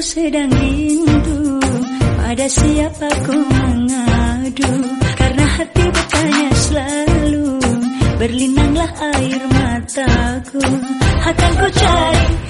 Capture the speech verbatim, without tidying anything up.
sedang rindu, pada siapa ku mengadu? Karena hati bertanya selalu, berlinanglah air mataku. Akan ku cari